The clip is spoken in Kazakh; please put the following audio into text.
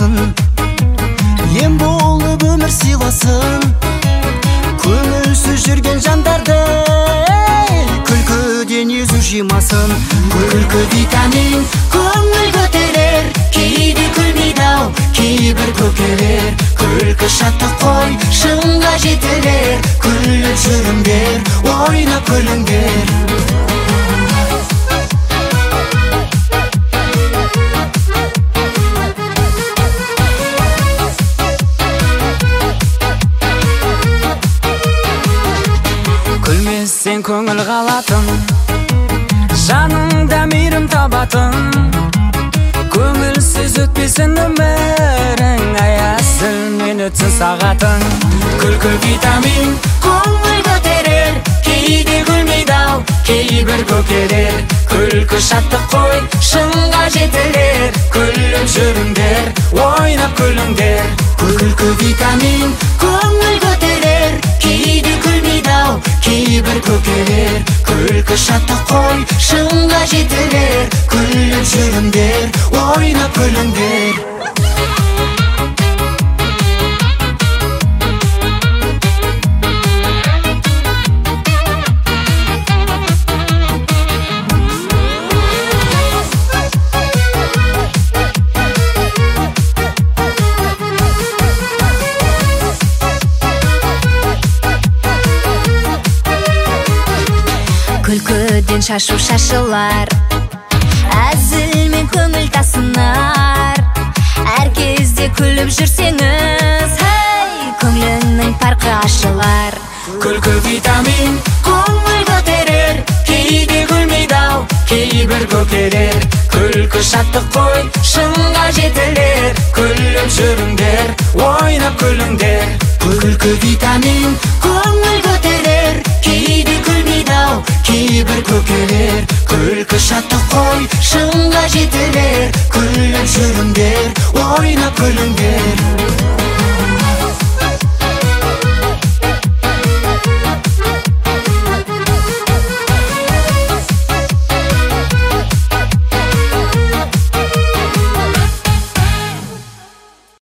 сыйласын, ем болып өмір сыйласын. Көңілсіз жүрген жандарды күлкіден езу жимасын. Күлкі витамин көңіл көтерер, кейде күлмейді ау кейбір көкелер. Күлкі шаттық қой шыңға жетелер, күліп жүріңдер, ойнап күліңдер. Күлмесең көңіл қалатын, жаныңда мейірім табатын. Көңілсіз өтпесін өмірің, аясымен өтсін сағатың. Күлкі витамин көңіл көтерер, кейде күлмейді ау кейбір көкелер. Күлкі шаттық қой шыңға жетелер, күліп жүріңдер, ойнап күліңдер. Күлкі витамин көңіл көтерер, кейде күлмейді ау кейбір көкелер. Күлкі шаттық қой шыңға жетелер, күліп жүріңдер, ойнап күліңдер. Күлкіден шашу шашылар, әзілмен көңіл тасынар. Әр кезде күліп жүрсеңіз, көңіліңнің парқы ашылар. Күлкі витамин көңіл көтерер, кейде күлмейді ау кейбір көкелер. Күлкі шаттық қой шыңға жетелер, күліп жүріңдер, ойнап күліңдер. Күлкі витамин көңіл көтерер, кейде күлмейді ау кейбір көкелер. Күлкі шаттық қой шыңға жетелер, күліп жүріңдер, ойнап күліңдер.